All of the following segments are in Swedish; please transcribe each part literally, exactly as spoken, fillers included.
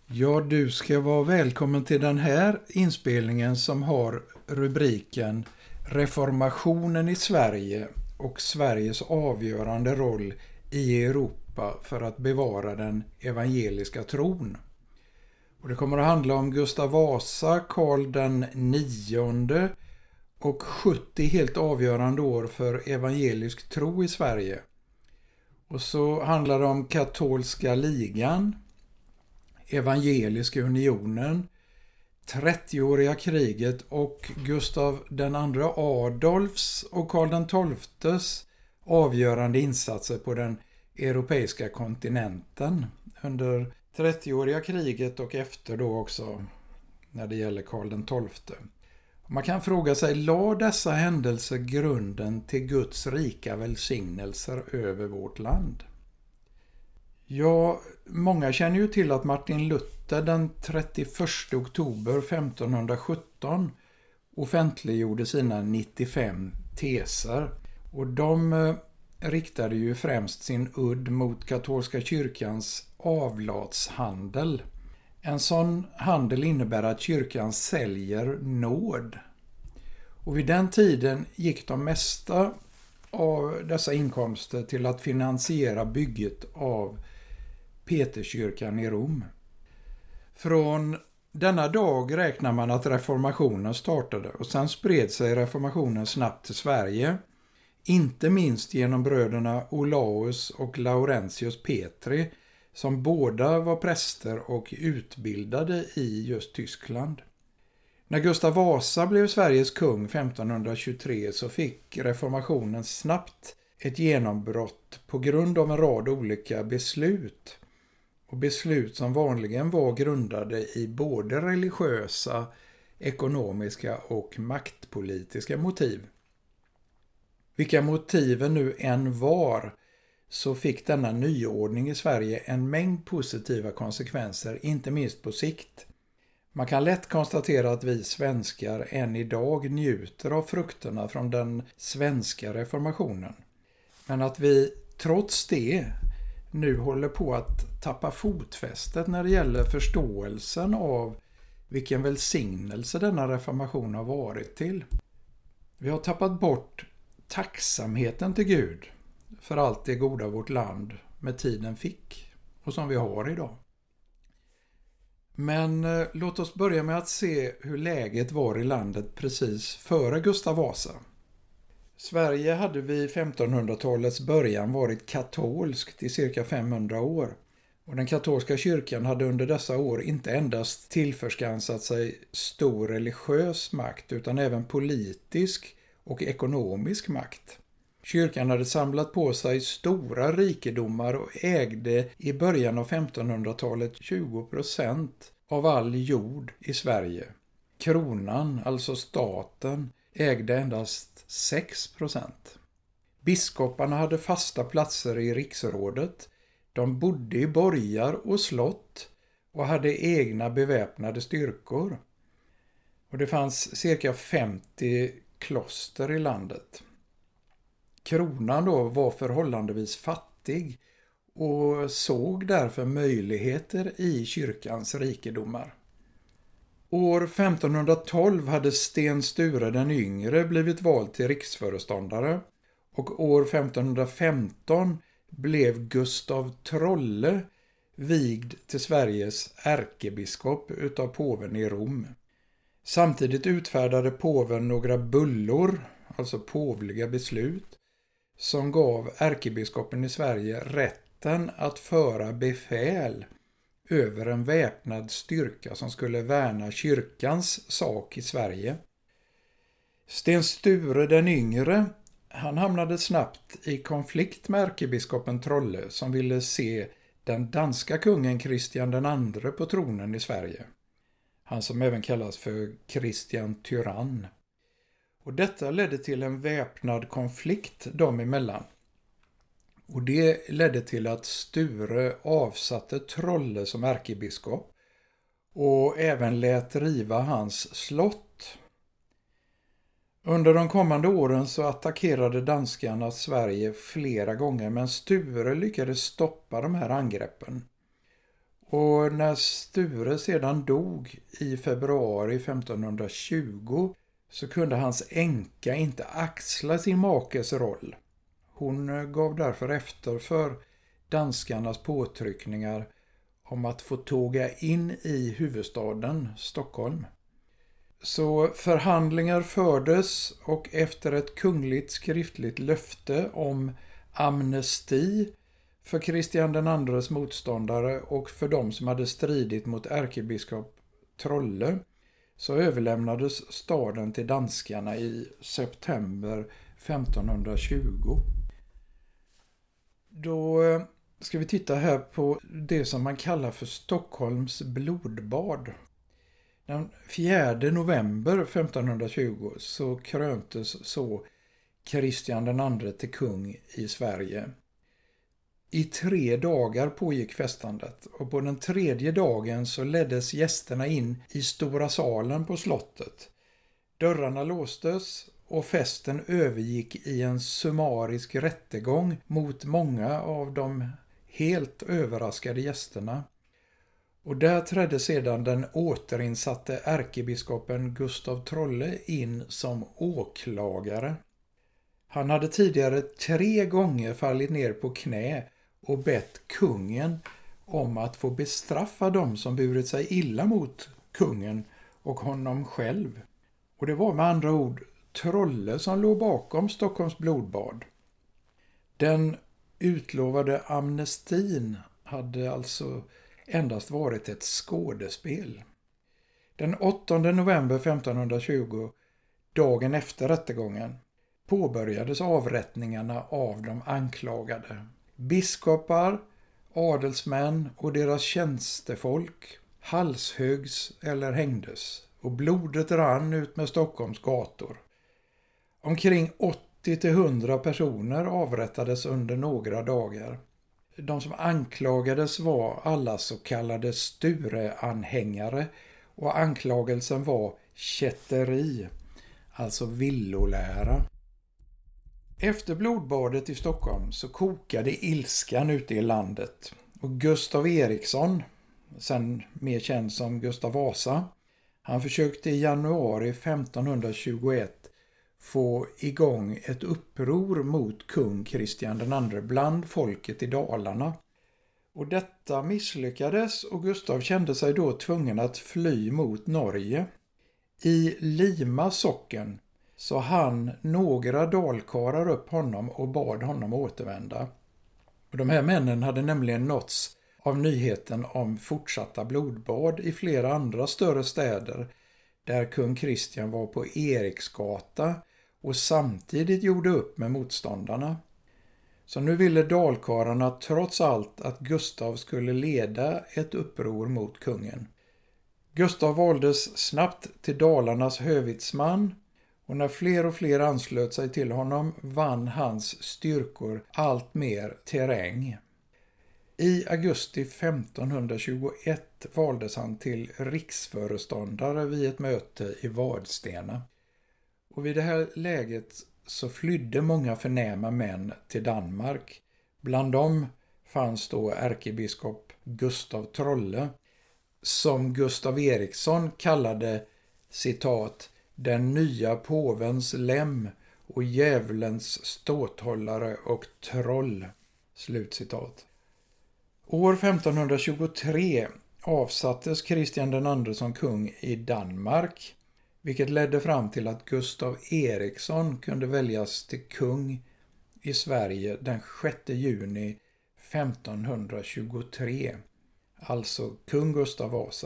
Ja, du ska vara välkommen till den här inspelningen som har rubriken Reformationen i Sverige och Sveriges avgörande roll i Europa för att bevara den evangeliska tron. Och det kommer att handla om Gustav Vasa, Karl den nionde och sjuttio helt avgörande år för evangelisk tro i Sverige. Och så handlar det om katolska ligan, Evangeliska unionen, trettioåriga kriget och Gustav den andre Adolfs och Karl den tolftes avgörande insatser på den europeiska kontinenten under trettioåriga kriget och efter då också när det gäller Karl den tolfte. Man kan fråga sig, la dessa händelser grunden till Guds rika välsignelser över vårt land? Ja, många känner ju till att Martin Luther den trettioförsta oktober femtonhundrasjutton offentliggjorde sina nittiofem teser. Och de eh, riktade ju främst sin udd mot katolska kyrkans avlatshandel. En sån handel innebär att kyrkan säljer nåd. Och vid den tiden gick de mesta av dessa inkomster till att finansiera bygget av Peterskyrkan i Rom. Från denna dag räknar man att reformationen startade och sen spred sig reformationen snabbt till Sverige. Inte minst genom bröderna Olaus och Laurentius Petri som båda var präster och utbildade i just Tyskland. När Gustav Vasa blev Sveriges kung femtonhundratjugotre så fick reformationen snabbt ett genombrott på grund av en rad olika beslut. Och beslut som vanligen var grundade i både religiösa, ekonomiska och maktpolitiska motiv. Vilka motiven nu än var så fick denna nyordning i Sverige en mängd positiva konsekvenser, inte minst på sikt. Man kan lätt konstatera att vi svenskar än idag njuter av frukterna från den svenska reformationen. Men att vi trots det nu håller på att tappa fotfästet när det gäller förståelsen av vilken välsignelse denna reformation har varit till. Vi har tappat bort tacksamheten till Gud för allt det goda vårt land med tiden fick och som vi har idag. Men eh, låt oss börja med att se hur läget var i landet precis före Gustav Vasa. Sverige hade vid femtonhundratalets början varit katolskt i cirka femhundra år. Och den katolska kyrkan hade under dessa år inte endast tillförskansat sig stor religiös makt utan även politisk och ekonomisk makt. Kyrkan hade samlat på sig stora rikedomar och ägde i början av femtonhundratalet tjugo procent av all jord i Sverige. Kronan, alltså staten, ägde endast sex procent. Biskoparna hade fasta platser i riksrådet. De bodde i borgar och slott och hade egna beväpnade styrkor. Och det fanns cirka femtio kloster i landet. Kronan då var förhållandevis fattig och såg därför möjligheter i kyrkans rikedomar. År femtonhundratolv hade Sten Sture den yngre blivit vald till riksföreståndare och år femtonhundrafemton blev Gustav Trolle vigd till Sveriges ärkebiskop utav påven i Rom. Samtidigt utfärdade påven några bullor, alltså påvliga beslut, som gav ärkebiskopen i Sverige rätten att föra befäl över en väpnad styrka som skulle värna kyrkans sak i Sverige. Sten Sture den yngre, han hamnade snabbt i konflikt med ärkebiskopen Trolle som ville se den danska kungen Kristian den andre på tronen i Sverige. Han som även kallas för Kristian Tyrann. Och detta ledde till en väpnad konflikt dem emellan. Och det ledde till att Sture avsatte Trolle som ärkebiskop och även lät riva hans slott. Under de kommande åren så attackerade danskarna Sverige flera gånger men Sture lyckades stoppa de här angreppen. Och när Sture sedan dog i februari femtonhundratjugo så kunde hans änka inte axla sin makes roll. Hon gav därför efter för danskarnas påtryckningar om att få tåga in i huvudstaden Stockholm. Så förhandlingar fördes och efter ett kungligt skriftligt löfte om amnesti för Kristian den andres motståndare och för dem som hade stridit mot ärkebiskop Trolle så överlämnades staden till danskarna i september femtonhundratjugo. Då ska vi titta här på det som man kallar för Stockholms blodbad. Den fjärde november femtonhundratjugo så kröntes så Kristian den andre till kung i Sverige. I tre dagar pågick festandet och på den tredje dagen så leddes gästerna in i stora salen på slottet. Dörrarna låstes och festen övergick i en summarisk rättegång mot många av de helt överraskade gästerna. Och där trädde sedan den återinsatte ärkebiskopen Gustav Trolle in som åklagare. Han hade tidigare tre gånger fallit ner på knä och bett kungen om att få bestraffa dem som burit sig illa mot kungen och honom själv. Och det var med andra ord Trolle som låg bakom Stockholms blodbad. Den utlovade amnestin hade alltså endast varit ett skådespel. Den åttonde november femtonhundratjugo, dagen efter rättegången, påbörjades avrättningarna av de anklagade. Biskopar, adelsmän och deras tjänstefolk halshögs eller hängdes och blodet rann ut med Stockholms gator. Omkring åttio till hundra personer avrättades under några dagar. De som anklagades var alla så kallade Sture-anhängare och anklagelsen var kätteri, alltså villolära. Efter blodbadet i Stockholm så kokade ilskan ute i landet och Gustav Eriksson, sen mer känd som Gustav Vasa, han försökte i januari femtonhundratjugoett få igång ett uppror mot kung Kristian den andre bland folket i Dalarna. Och detta misslyckades och Gustav kände sig då tvungen att fly mot Norge. I Lima socken så han några dalkarar upp honom och bad honom återvända. Och de här männen hade nämligen nåtts av nyheten om fortsatta blodbad i flera andra större städer där kung Kristian var på Eriksgata och samtidigt gjorde upp med motståndarna. Så nu ville dalkararna trots allt att Gustav skulle leda ett uppror mot kungen. Gustav valdes snabbt till Dalarnas hövitsman och när fler och fler anslöt sig till honom vann hans styrkor allt mer terräng. I augusti femtonhundratjugoett valdes han till riksföreståndare vid ett möte i Vadstena. Och vid det här läget så flydde många förnäma män till Danmark. Bland dem fanns då ärkebiskop Gustav Trolle, som Gustav Eriksson kallade citat den nya påvens lem och djävulens ståthållare och troll. Slutcitat. År femtonhundratjugotre avsattes Kristian den andre som kung i Danmark, vilket ledde fram till att Gustav Eriksson kunde väljas till kung i Sverige den sjätte juni femtonhundratjugotre, alltså kung Gustav Vasa.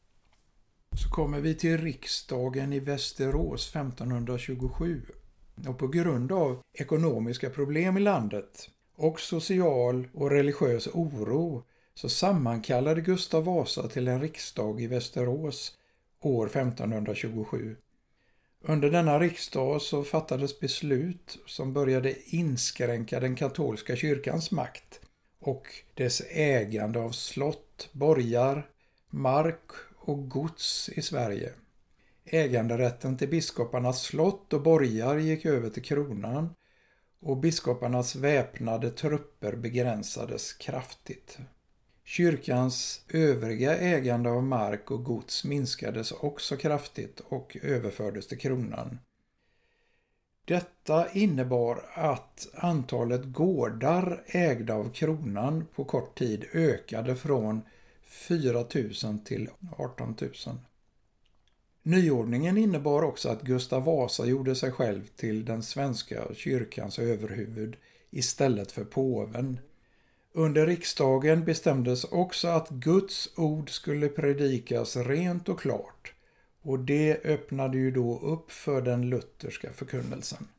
Så kommer vi till riksdagen i Västerås femtonhundratjugosju och på grund av ekonomiska problem i landet och social och religiös oro så sammankallade Gustav Vasa till en riksdag i Västerås år femtonhundratjugosju. Under denna riksdag så fattades beslut som började inskränka den katolska kyrkans makt och dess ägande av slott, borgar, mark och gods i Sverige. Äganderätten till biskoparnas slott och borgar gick över till kronan och biskoparnas väpnade trupper begränsades kraftigt. Kyrkans övriga ägande av mark och gods minskades också kraftigt och överfördes till kronan. Detta innebar att antalet gårdar ägda av kronan på kort tid ökade från fyra tusen till arton tusen. Nyordningen innebar också att Gustav Vasa gjorde sig själv till den svenska kyrkans överhuvud istället för påven. Under riksdagen bestämdes också att Guds ord skulle predikas rent och klart, och det öppnade ju då upp för den lutherska förkunnelsen.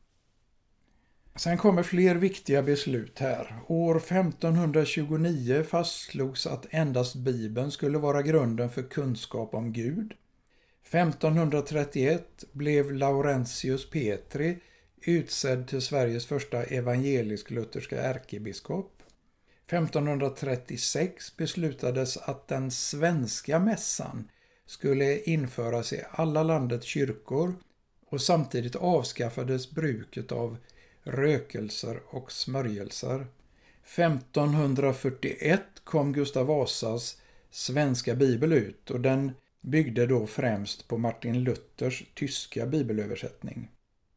Sen kommer fler viktiga beslut här. År femtonhundratjugonio fastslogs att endast Bibeln skulle vara grunden för kunskap om Gud. femtonhundratrettioett blev Laurentius Petri utsedd till Sveriges första evangelisk-lutherska ärkebiskop. femtonhundratrettiosex beslutades att den svenska mässan skulle införas i alla landets kyrkor, och samtidigt avskaffades bruket av rökelser och smörjelser. femtonhundrafyrtioett kom Gustav Vasas svenska bibel ut, och den byggde då främst på Martin Luthers tyska bibelöversättning.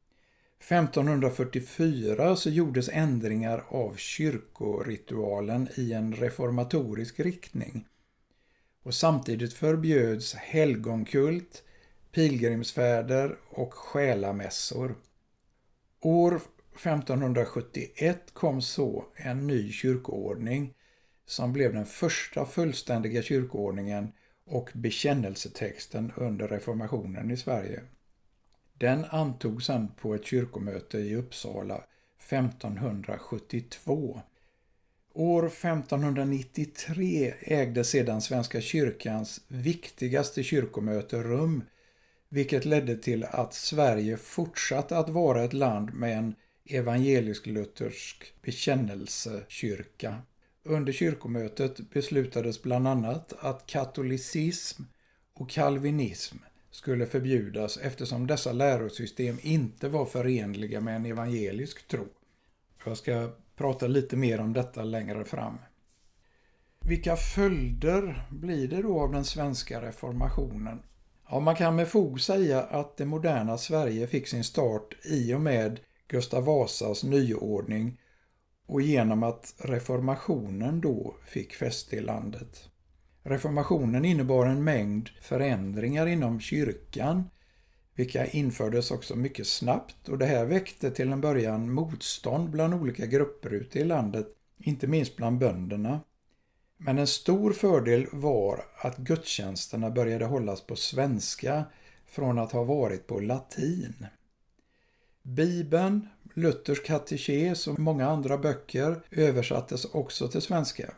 femtonhundrafyrtiofyra så gjordes ändringar av kyrkoritualen i en reformatorisk riktning, och samtidigt förbjöds helgonkult, pilgrimsfärder och själamässor. År femtonhundrasjuttioett kom så en ny kyrkoordning som blev den första fullständiga kyrkoordningen och bekännelsetexten under reformationen i Sverige. Den antogs sedan på ett kyrkomöte i Uppsala femtonhundrasjuttiotvå. År femtonhundranittiotre ägde sedan Svenska kyrkans viktigaste kyrkomöte rum, vilket ledde till att Sverige fortsatte att vara ett land med en evangelisk-luthersk bekännelsekyrka. Under kyrkomötet beslutades bland annat att katolicism och kalvinism skulle förbjudas eftersom dessa lärosystem inte var förenliga med en evangelisk tro. Jag ska prata lite mer om detta längre fram. Vilka följder blir det då av den svenska reformationen? Ja, man kan med fog säga att det moderna Sverige fick sin start i och med Gustav Vasas nyordning och genom att reformationen då fick fäste i landet. Reformationen innebar en mängd förändringar inom kyrkan, vilka infördes också mycket snabbt, och det här väckte till en början motstånd bland olika grupper ute i landet, inte minst bland bönderna. Men en stor fördel var att gudstjänsterna började hållas på svenska från att ha varit på latin. Bibeln, Luthers katekes och många andra böcker översattes också till svenska.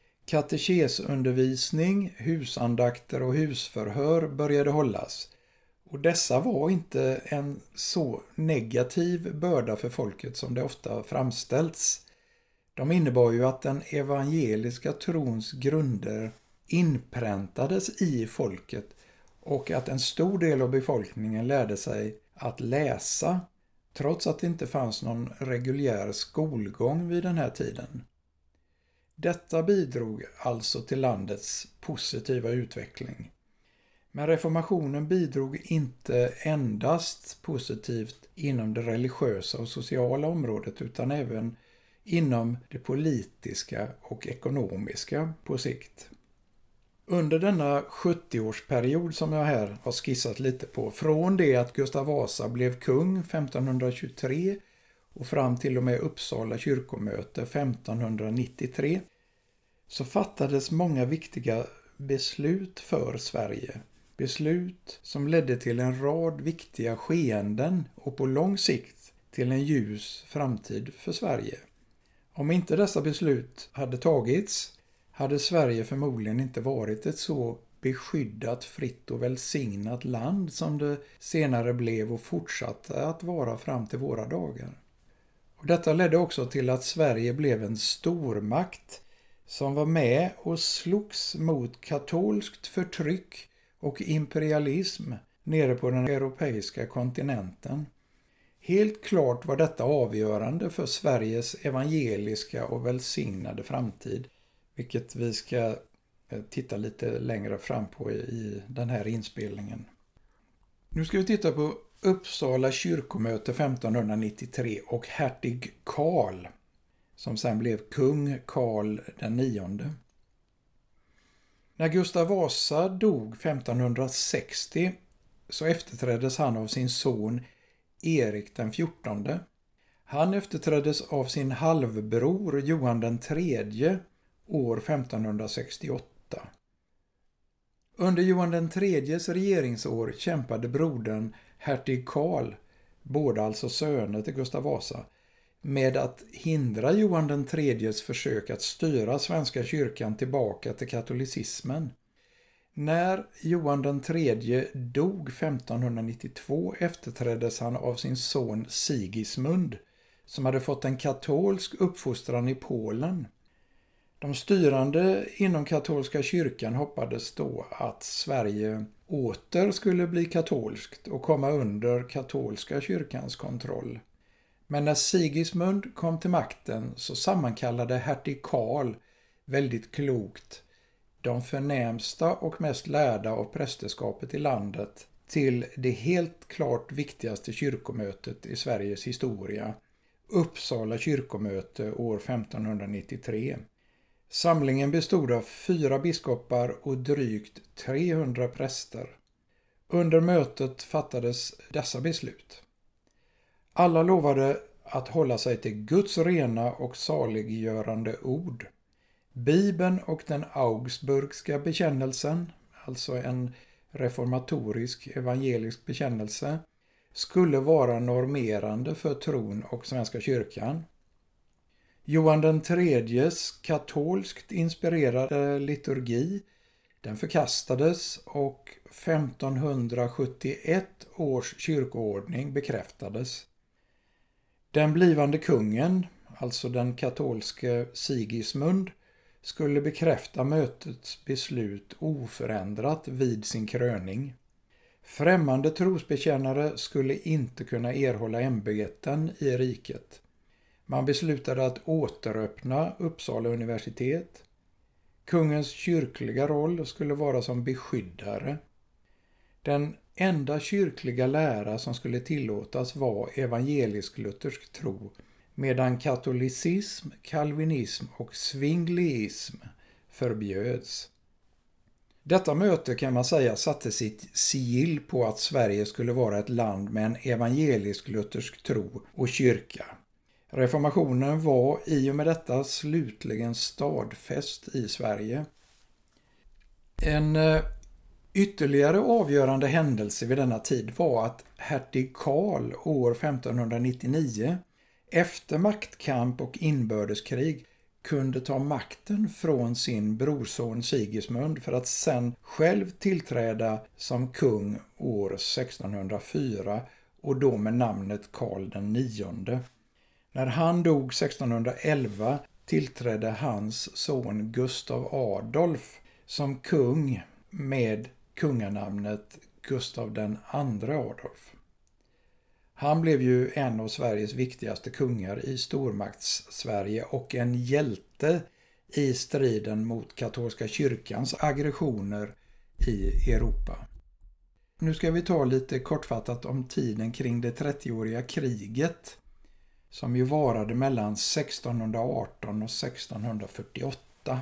Katekesundervisning, husandakter och husförhör började hållas, och dessa var inte en så negativ börda för folket som det ofta framställts. De innebar ju att den evangeliska trons grunder inpräntades i folket och att en stor del av befolkningen lärde sig att läsa, trots att det inte fanns någon reguljär skolgång vid den här tiden. Detta bidrog alltså till landets positiva utveckling. Men reformationen bidrog inte endast positivt inom det religiösa och sociala området utan även inom det politiska och ekonomiska på sikt. Under denna sjuttioårsperiod som jag här har skissat lite på, från det att Gustav Vasa blev kung femtonhundratjugotre och fram till och med Uppsala kyrkomöte femtonhundranittiotre, så fattades många viktiga beslut för Sverige. Beslut som ledde till en rad viktiga skeenden och på lång sikt till en ljus framtid för Sverige. Om inte dessa beslut hade tagits hade Sverige förmodligen inte varit ett så beskyddat, fritt och välsignat land som det senare blev och fortsatte att vara fram till våra dagar. Och detta ledde också till att Sverige blev en stormakt som var med och slogs mot katolskt förtryck och imperialism nere på den europeiska kontinenten. Helt klart var detta avgörande för Sveriges evangeliska och välsignade framtid, vilket vi ska titta lite längre fram på i den här inspelningen. Nu ska vi titta på Uppsala kyrkomöte femtonhundranittiotre och hertig Karl, som sen blev kung Karl den nionde. När Gustav Vasa dog femtonhundrasextio så efterträddes han av sin son Erik den fjortonde. Han efterträddes av sin halvbror Johan den tredje år femtonhundrasextioåtta. Under Johan den tredjes regeringsår kämpade brodern hertig Karl, båda alltså söner till Gustav Vasa, med att hindra Johan den tredjes försök att styra svenska kyrkan tillbaka till katolicismen. När Johan den tredje dog femtonhundranittiotvå efterträddes han av sin son Sigismund, som hade fått en katolsk uppfostran i Polen. De styrande inom katolska kyrkan hoppades då att Sverige åter skulle bli katolskt och komma under katolska kyrkans kontroll. Men när Sigismund kom till makten så sammankallade hertig Karl väldigt klokt de förnämsta och mest lärda av prästerskapet i landet till det helt klart viktigaste kyrkomötet i Sveriges historia, Uppsala kyrkomöte år femtonhundranittiotre. Samlingen bestod av fyra biskopar och drygt trehundra präster. Under mötet fattades dessa beslut. Alla lovade att hålla sig till Guds rena och saliggörande ord. Bibeln och den augsburgska bekännelsen, alltså en reformatorisk evangelisk bekännelse, skulle vara normerande för tron och Svenska kyrkan. Johan den tredjes katolskt inspirerade liturgi, den förkastades och femtonhundrasjuttioett års kyrkoordning bekräftades. Den blivande kungen, alltså den katolske Sigismund, skulle bekräfta mötets beslut oförändrat vid sin kröning. Främmande trosbekännare skulle inte kunna erhålla ämbeten i riket. Man beslutade att återöppna Uppsala universitet. Kungens kyrkliga roll skulle vara som beskyddare. Den enda kyrkliga lära som skulle tillåtas var evangelisk-luthersk tro, medan katolicism, kalvinism och zwingliism förbjöds. Detta möte kan man säga satte sitt sigill på att Sverige skulle vara ett land med en evangelisk-luthersk tro och kyrka. Reformationen var i och med detta slutligen stadfäst i Sverige. En ytterligare avgörande händelse vid denna tid var att hertig Karl år femtonhundranittionio efter maktkamp och inbördeskrig kunde ta makten från sin brorson Sigismund för att sen själv tillträda som kung år sextonhundrafyra och då med namnet Karl den nionde. När han dog sextonhundraelva tillträdde hans son Gustav Adolf som kung med kunganamnet Gustav den andre Adolf. Han blev ju en av Sveriges viktigaste kungar i stormakts-Sverige och en hjälte i striden mot katolska kyrkans aggressioner i Europa. Nu ska vi ta lite kortfattat om tiden kring det trettioåriga kriget som ju varade mellan sextonhundraarton och sextonhundrafyrtioåtta.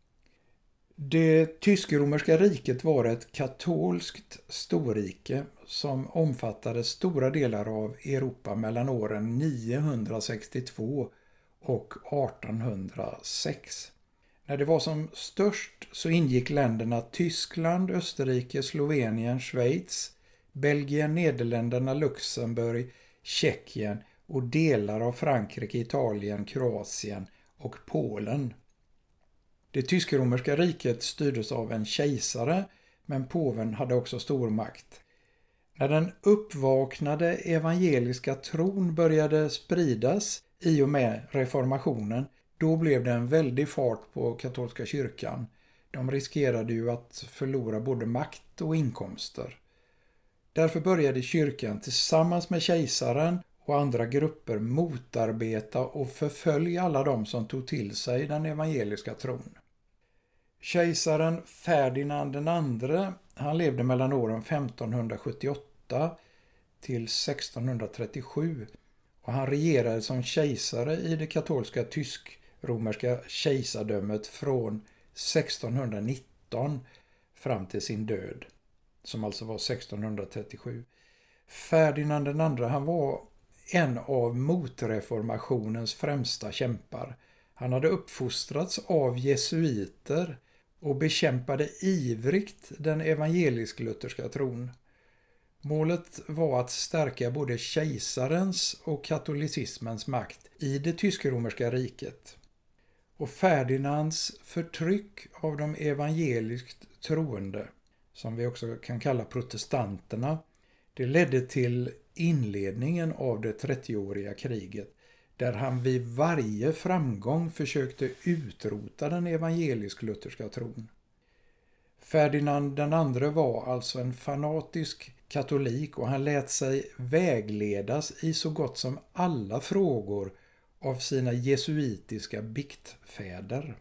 Det tysk-romerska riket var ett katolskt storrike som omfattade stora delar av Europa mellan åren niohundrasextiotvå och artonhundrasex. När det var som störst så ingick länderna Tyskland, Österrike, Slovenien, Schweiz, Belgien, Nederländerna, Luxemburg, Tjeckien och delar av Frankrike, Italien, Kroatien och Polen. Det tysk-romerska riket styrdes av en kejsare, men påven hade också stor makt. När den uppvaknade evangeliska tron började spridas i och med reformationen, då blev det en väldig fart på katolska kyrkan. De riskerade ju att förlora både makt och inkomster. Därför började kyrkan tillsammans med kejsaren och andra grupper motarbeta och förfölja alla de som tog till sig den evangeliska tron. Kejsaren Ferdinand den andre, han levde mellan åren femtonhundrasjuttioåtta till sextonhundratrettiosju och han regerade som kejsare i det katolska tysk-romerska kejsardömet från sextonhundranitton fram till sin död, som alltså var sextonhundratrettiosju. Ferdinand den andre, han var en av motreformationens främsta kämpar. Han hade uppfostrats av jesuiter och bekämpade ivrigt den evangelisk-lutherska tron. Målet var att stärka både kejsarens och katolicismens makt i det tysk-romerska riket. Och Ferdinands förtryck av de evangeliskt troende, som vi också kan kalla protestanterna, det ledde till inledningen av det trettioåriga kriget, där han vid varje framgång försökte utrota den evangelisk-lutherska tron. Ferdinand den andre var alltså en fanatisk katolik och han lät sig vägledas i så gott som alla frågor av sina jesuitiska biktfäder.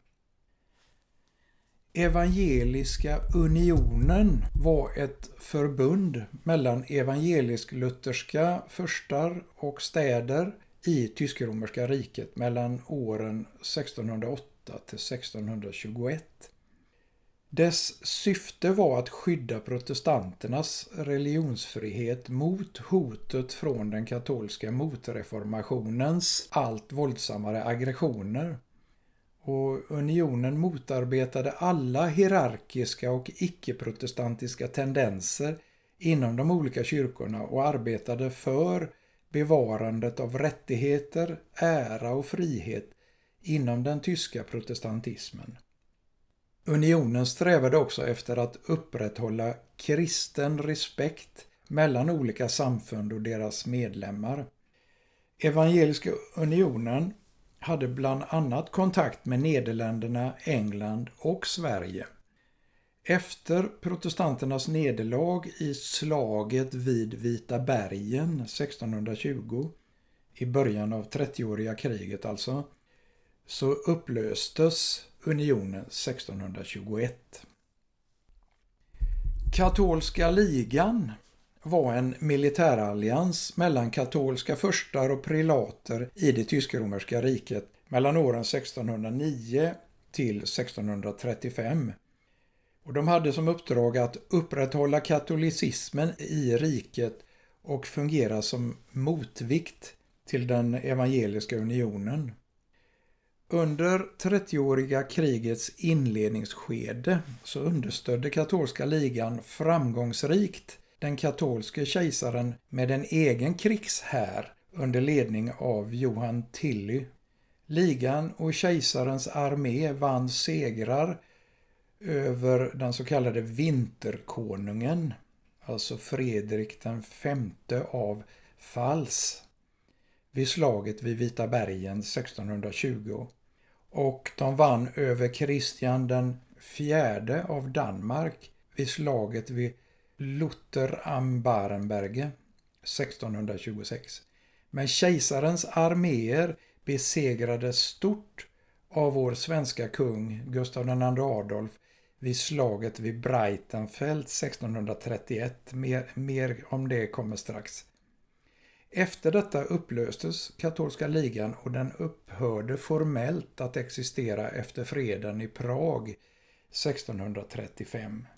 Evangeliska unionen var ett förbund mellan evangelisk-lutherska furstar och städer i tysk-romerska riket mellan åren sextonhundraåtta till sextonhundratjugoett. Dess syfte var att skydda protestanternas religionsfrihet mot hotet från den katolska motreformationens allt våldsammare aggressioner. Och unionen motarbetade alla hierarkiska och icke-protestantiska tendenser inom de olika kyrkorna och arbetade för bevarandet av rättigheter, ära och frihet inom den tyska protestantismen. Unionen strävade också efter att upprätthålla kristen respekt mellan olika samfund och deras medlemmar. Evangeliska unionen hade bland annat kontakt med Nederländerna, England och Sverige. Efter protestanternas nederlag i slaget vid Vita bergen sextonhundratjugo, i början av trettioåriga kriget alltså, så upplöstes unionen sextonhundratjugoett. Katolska ligan var en militärallians mellan katolska furstar och prelater i det tysk-romerska riket mellan åren sextonhundranio till sextonhundratrettiofem. Och de hade som uppdrag att upprätthålla katolicismen i riket och fungera som motvikt till den evangeliska unionen. Under trettioåriga krigets inledningsskede så understödde katolska ligan framgångsrikt den katolske kejsaren med en egen krigshär under ledning av Johan Tilly. Ligan och kejsarens armé vann segrar över den så kallade vinterkonungen, alltså Fredrik den femte av Pfalz, vid slaget vid Vita bergen sextonhundratjugo. Och de vann över Kristian den fjärde av Danmark vid slaget vid Luther am Barenberge sextonhundratjugosex. Men kejsarens arméer besegrades stort av vår svenska kung Gustav den andre Adolf vid slaget vid Breitenfeld sextonhundratrettioett. Mer, mer om det kommer strax. Efter detta upplöstes katolska ligan och den upphörde formellt att existera efter freden i Prag sextonhundratrettiofem.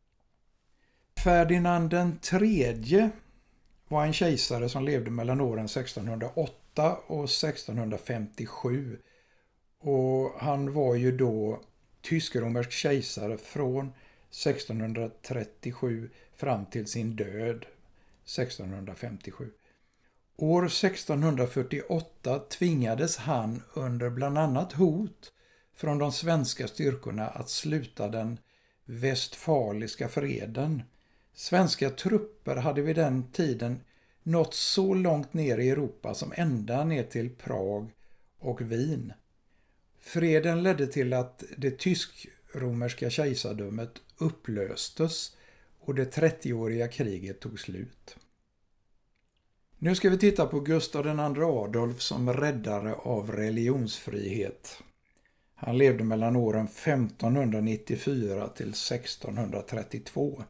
Ferdinand den tredje var en kejsare som levde mellan åren sextonhundraåtta och sextonhundrafemtiosju och han var ju då tysk-romersk kejsare från sextonhundratrettiosju fram till sin död sextonhundrafemtiosju. År sextonhundrafyrtioåtta tvingades han under bland annat hot från de svenska styrkorna att sluta den Westfaliska freden. Svenska trupper hade vid den tiden nått så långt ner i Europa som ända ner till Prag och Wien. Freden ledde till att det tysk-romerska kejsardömet upplöstes och det trettioåriga kriget tog slut. Nu ska vi titta på Gustav den andre Adolf som räddare av religionsfrihet. Han levde mellan åren femtonhundranittiofyra till sextonhundratrettiotvå.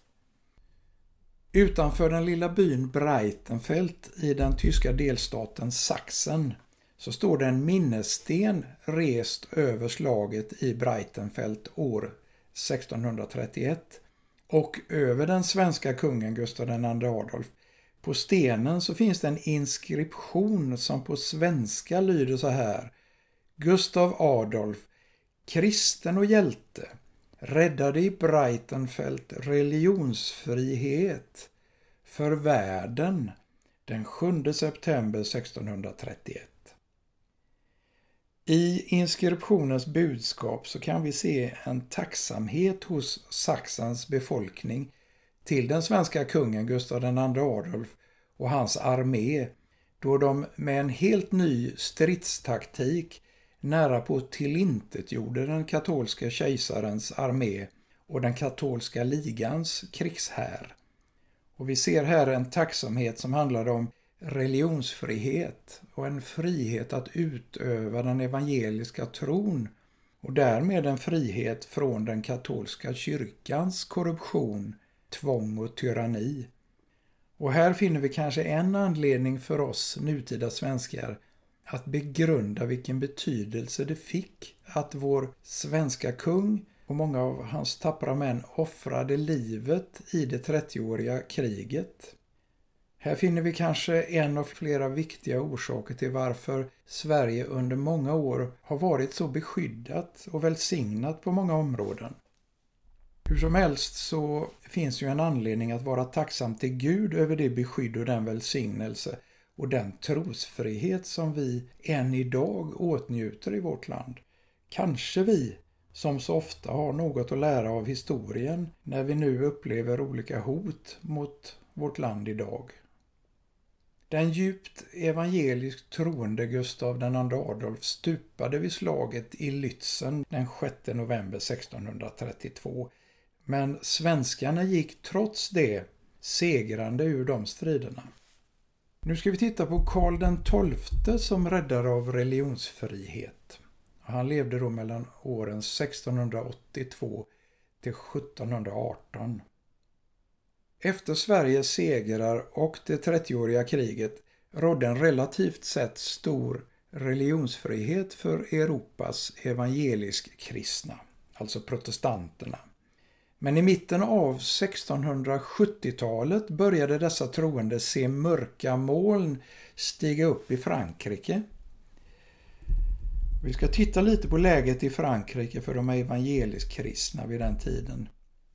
Utanför den lilla byn Breitenfeld i den tyska delstaten Sachsen så står det en minnessten rest över slaget i Breitenfeld år sextonhundratrettioett och över den svenska kungen Gustav den andre Adolf. På stenen så finns det en inskription som på svenska lyder så här: Gustav Adolf, kristen och hjälte, räddade i Breitenfeld religionsfrihet för världen den sjunde september sextonhundratrettioett. I inskriptionens budskap så kan vi se en tacksamhet hos Sachsens befolkning till den svenska kungen Gustav den andre Adolf och hans armé, då de med en helt ny stridstaktik nära på tillintetgjorde den katolska kejsarens armé och den katolska ligans krigshär. Och vi ser här en tacksamhet som handlar om religionsfrihet och en frihet att utöva den evangeliska tron och därmed en frihet från den katolska kyrkans korruption, tvång och tyranni. Och här finner vi kanske en anledning för oss nutida svenskar att begrunda vilken betydelse det fick att vår svenska kung och många av hans tappra män offrade livet i det trettioåriga kriget. Här finner vi kanske en av flera viktiga orsaker till varför Sverige under många år har varit så beskyddat och välsignat på många områden. Hur som helst så finns ju en anledning att vara tacksam till Gud över det beskydd och den välsignelse och den trosfrihet som vi än idag åtnjuter i vårt land. Kanske vi som så ofta har något att lära av historien när vi nu upplever olika hot mot vårt land idag. Den djupt evangeliskt troende Gustav den andre Adolf stupade vid slaget i Lützen den sjätte november sextonhundratrettiotvå, men svenskarna gick trots det segrande ur de striderna. Nu ska vi titta på Karl den tolfte som räddare av religionsfrihet. Han levde då mellan åren sextonhundraåttiotvå till sjuttonhundraarton. Efter Sveriges segrar och det trettioåriga kriget rådde en relativt sett stor religionsfrihet för Europas evangelisk-kristna, alltså protestanterna. Men i mitten av sextonhundrasjuttiotalet började dessa troende se mörka moln stiga upp i Frankrike. Vi ska titta lite på läget i Frankrike för de evangelisk-kristna vid den tiden.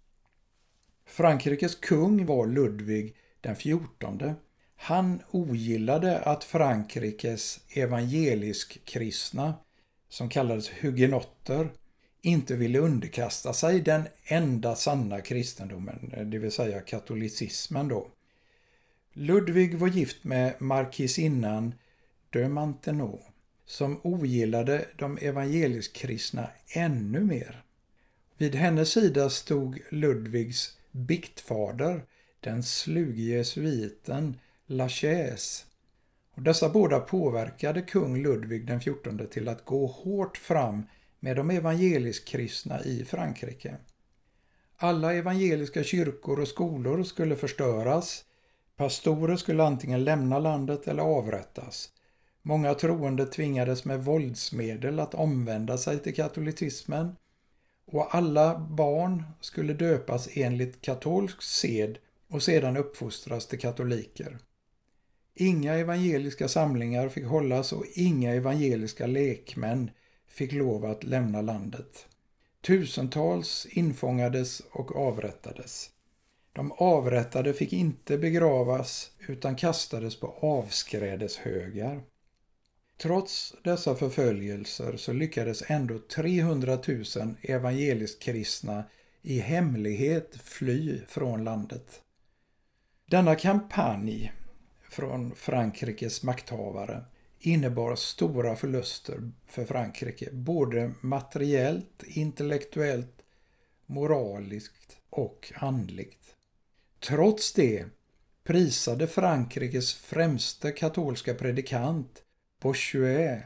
Frankrikes kung var Ludvig den fjortonde. Han ogillade att Frankrikes evangelisk-kristna, som kallades hugenotter, inte ville underkasta sig den enda sanna kristendomen, det vill säga katolicismen då. Ludvig var gift med markisinnan de Maintenon, som ogillade de evangelisk-kristna ännu mer. Vid hennes sida stod Ludvigs biktfader, den sluge jesuiten La Chaise. Och dessa båda påverkade kung Ludvig den fjortonde till att gå hårt fram med de evangelisk-kristna i Frankrike. Alla evangeliska kyrkor och skolor skulle förstöras. Pastorer skulle antingen lämna landet eller avrättas. Många troende tvingades med våldsmedel att omvända sig till katolicismen. Och alla barn skulle döpas enligt katolsk sed och sedan uppfostras till katoliker. Inga evangeliska samlingar fick hållas och inga evangeliska lekmän fick lov att lämna landet. Tusentals infångades och avrättades. De avrättade fick inte begravas utan kastades på avskrädeshögar. Trots dessa förföljelser så lyckades ändå trehundratusen evangelisk-kristna i hemlighet fly från landet. Denna kampanj från Frankrikes makthavare innebar stora förluster för Frankrike, både materiellt, intellektuellt, moraliskt och andligt. Trots det prisade Frankrikes främste katolska predikant, Bossuet,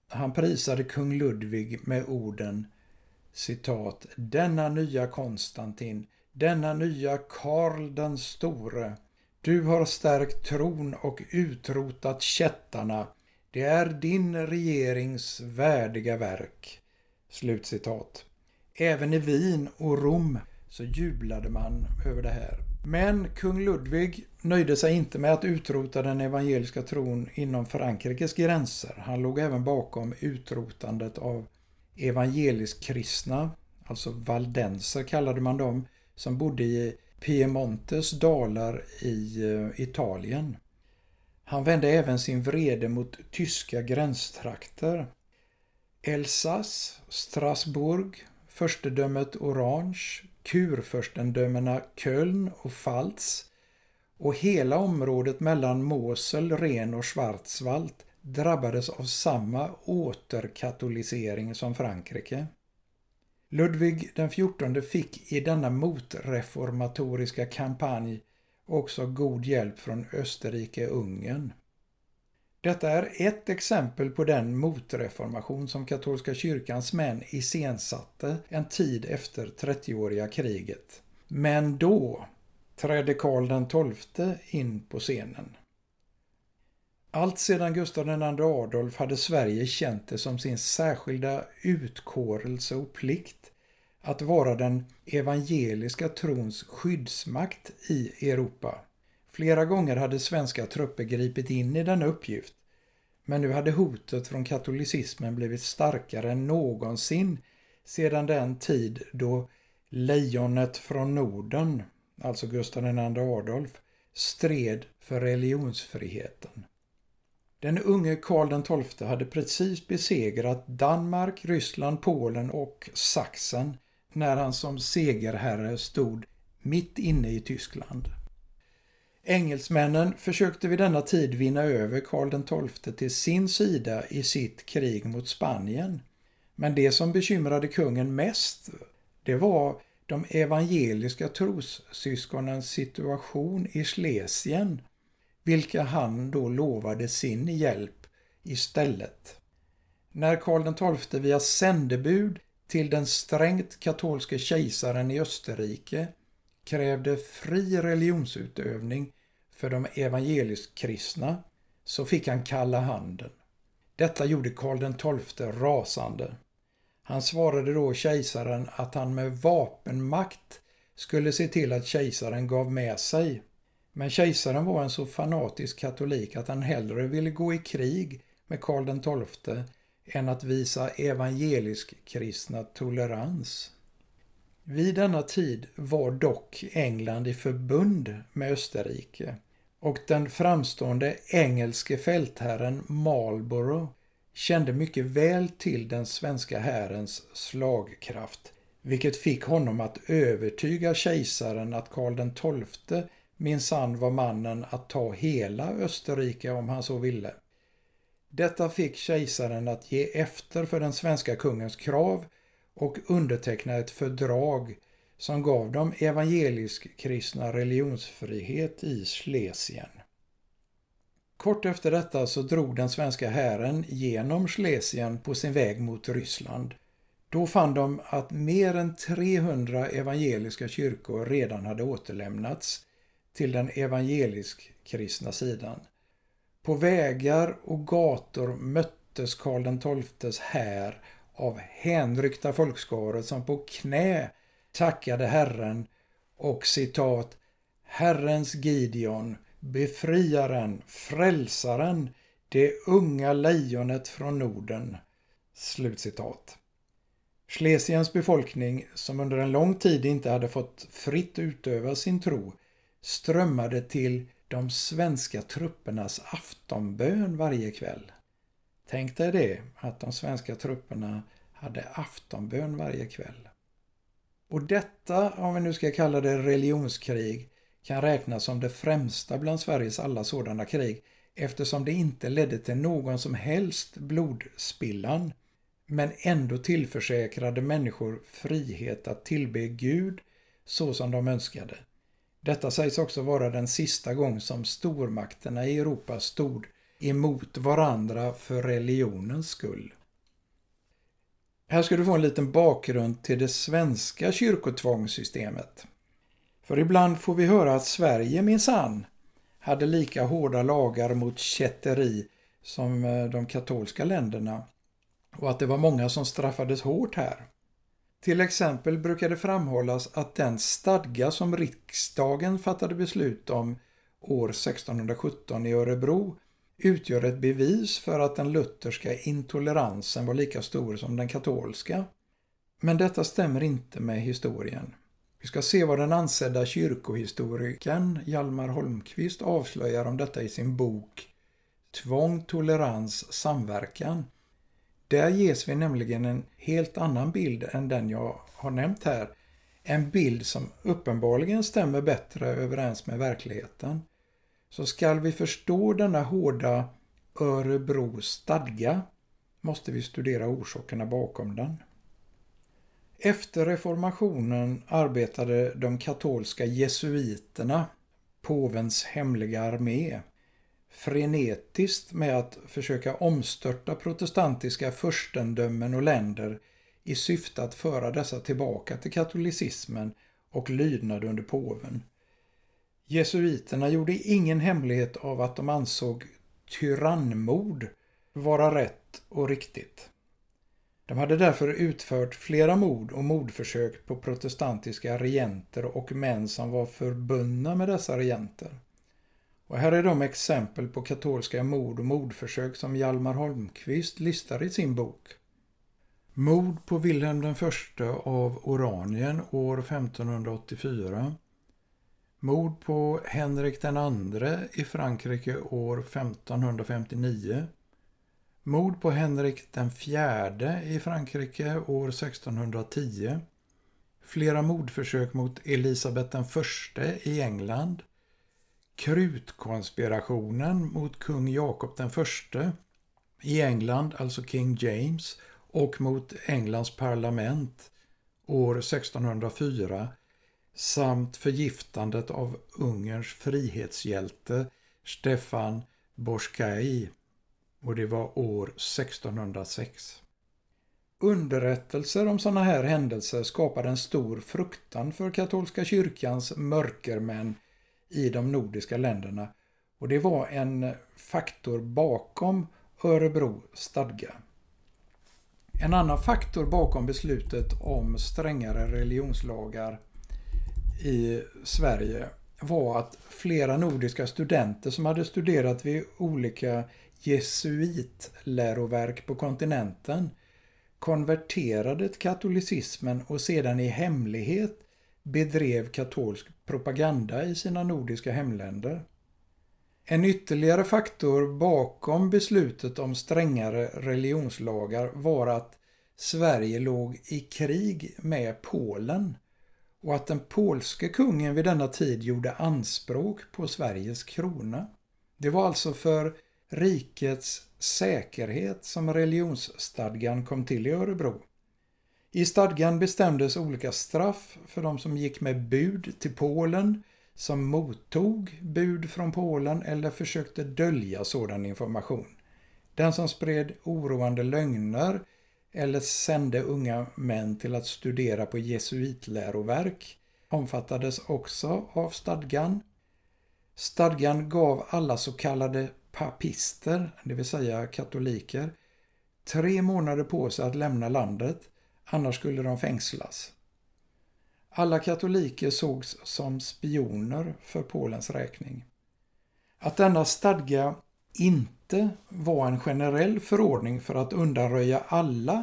Han prisade kung Ludvig med orden, citat, denna nya Konstantin, denna nya Karl den store, du har stärkt tron och utrotat kättarna, det är din regerings värdiga verk. Slutcitat. Även i Wien och Rom så jublade man över det här. Men kung Ludvig nöjde sig inte med att utrota den evangeliska tron inom Frankrikes gränser. Han låg även bakom utrotandet av evangelisk-kristna, alltså valdenser kallade man dem, som bodde i Piemontes dalar i Italien. Han vände även sin vrede mot tyska gränstrakter. Elsass, Strasbourg, furstedömet Orange, kurfurstendömena Köln och Pfalz och hela området mellan Mosel, Ren och Schwarzwald drabbades av samma återkatolisering som Frankrike. Ludvig den fjortonde fick i denna motreformatoriska kampanj också god hjälp från Österrike-Ungern. Detta är ett exempel på den motreformation som katolska kyrkans män iscensatte en tid efter trettioåriga kriget. Men då trädde Karl den tolfte in på scenen. Allt sedan Gustav den andre Adolf hade Sverige känt det som sin särskilda utkårelse och plikt att vara den evangeliska trons skyddsmakt i Europa. Flera gånger hade svenska trupper gripit in i denna uppgift, men nu hade hotet från katolicismen blivit starkare än någonsin sedan den tid då lejonet från Norden, alltså Gustav den andre Adolf, stred för religionsfriheten. Den unge Karl den tolfte hade precis besegrat Danmark, Ryssland, Polen och Sachsen när han som segerherre stod mitt inne i Tyskland. Engelsmännen försökte vid denna tid vinna över Karl den tolfte till sin sida i sitt krig mot Spanien. Men det som bekymrade kungen mest, det var de evangeliska trossyskonens situation i Schlesien, vilka han då lovade sin hjälp istället. När Karl den tolfte via sändebud till den strängt katolske kejsaren i Österrike krävde fri religionsutövning för de evangeliskt kristna, så fick han kalla handen. Detta gjorde Karl den tolfte rasande. Han svarade då kejsaren att han med vapenmakt skulle se till att kejsaren gav med sig. Men kejsaren var en så fanatisk katolik att han hellre ville gå i krig med Karl den tolfte än att visa evangelisk kristna tolerans. Vid denna tid var dock England i förbund med Österrike och den framstående engelske fältherren Marlborough kände mycket väl till den svenska härens slagkraft, vilket fick honom att övertyga kejsaren att Karl den tolfte minsann var mannen att ta hela Österrike om han så ville. Detta fick kejsaren att ge efter för den svenska kungens krav och underteckna ett fördrag som gav dem evangelisk-kristna religionsfrihet i Schlesien. Kort efter detta så drog den svenska hären genom Schlesien på sin väg mot Ryssland. Då fann de att mer än trehundra evangeliska kyrkor redan hade återlämnats till den evangelisk-kristna sidan. På vägar och gator möttes Karl den tolftes här av hänryckta folkskaror som på knä tackade Herren och citat Herrens Gideon, befriaren, frälsaren, det unga lejonet från Norden. Slutcitat. Schlesiens befolkning, som under en lång tid inte hade fått fritt utöva sin tro, strömmade till de svenska truppernas aftonbön varje kväll. Tänk dig det, att de svenska trupperna hade aftonbön varje kväll. Och detta, om vi nu ska kalla det religionskrig, kan räknas som det främsta bland Sveriges alla sådana krig, eftersom det inte ledde till någon som helst blodspillan, men ändå tillförsäkrade människor frihet att tillbe Gud så som de önskade. Detta sägs också vara den sista gång som stormakterna i Europa stod emot varandra för religionens skull. Här ska du få en liten bakgrund till det svenska kyrkotvångssystemet. För ibland får vi höra att Sverige minsann hade lika hårda lagar mot kätteri som de katolska länderna och att det var många som straffades hårt här. Till exempel brukar det framhållas att den stadga som riksdagen fattade beslut om år sextonhundrasjutton i Örebro utgör ett bevis för att den lutherska intoleransen var lika stor som den katolska. Men detta stämmer inte med historien. Vi ska se vad den ansedda kyrkohistorikern Hjalmar Holmqvist avslöjar om detta i sin bok Tvång, tolerans, samverkan. Där ges vi nämligen en helt annan bild än den jag har nämnt här. En bild som uppenbarligen stämmer bättre överens med verkligheten. Så ska vi förstå denna hårda Örebro stadga måste vi studera orsakerna bakom den. Efter reformationen arbetade de katolska jesuiterna, påvens hemliga armé, frenetiskt med att försöka omstörta protestantiska furstendömen och länder i syfte att föra dessa tillbaka till katolicismen och lydnad under påven. Jesuiterna gjorde ingen hemlighet av att de ansåg tyrannmord vara rätt och riktigt. De hade därför utfört flera mord och mordförsök på protestantiska regenter och män som var förbundna med dessa regenter. Och här är de exempel på katolska mord och mordförsök som Hjalmar Holmqvist listar i sin bok. Mord på Wilhelm den förste av Oranien år femtonhundraåttiofyra. Mord på Henrik den andre i Frankrike år femtonhundrafemtionio. Mord på Henrik den fjärde i Frankrike år sextonhundratio. Flera mordförsök mot Elisabeth den förste i England. Krutkonspirationen mot kung Jakob den förste i England, alltså King James, och mot Englands parlament år sextonhundrafyra samt förgiftandet av Ungerns frihetshjälte Stefan Bocskai, och det var år sextonhundrasex. Underrättelser om sådana här händelser skapade en stor fruktan för katolska kyrkans mörkermän i de nordiska länderna, och det var en faktor bakom Örebro stadga. En annan faktor bakom beslutet om strängare religionslagar i Sverige var att flera nordiska studenter som hade studerat vid olika jesuitläroverk på kontinenten konverterade till katolicismen och sedan i hemlighet bedrev katolsk propaganda i sina nordiska hemländer. En ytterligare faktor bakom beslutet om strängare religionslagar var att Sverige låg i krig med Polen och att den polske kungen vid denna tid gjorde anspråk på Sveriges krona. Det var alltså för rikets säkerhet som religionsstadgan kom till i Örebro. I stadgan bestämdes olika straff för de som gick med bud till Polen, som mottog bud från Polen eller försökte dölja sådan information. Den som spred oroande lögner eller sände unga män till att studera på jesuitläroverk omfattades också av stadgan. Stadgan gav alla så kallade papister, det vill säga katoliker, tre månader på sig att lämna landet, annars skulle de fängslas. Alla katoliker sågs som spioner för Polens räkning. Att denna stadga inte var en generell förordning för att undanröja alla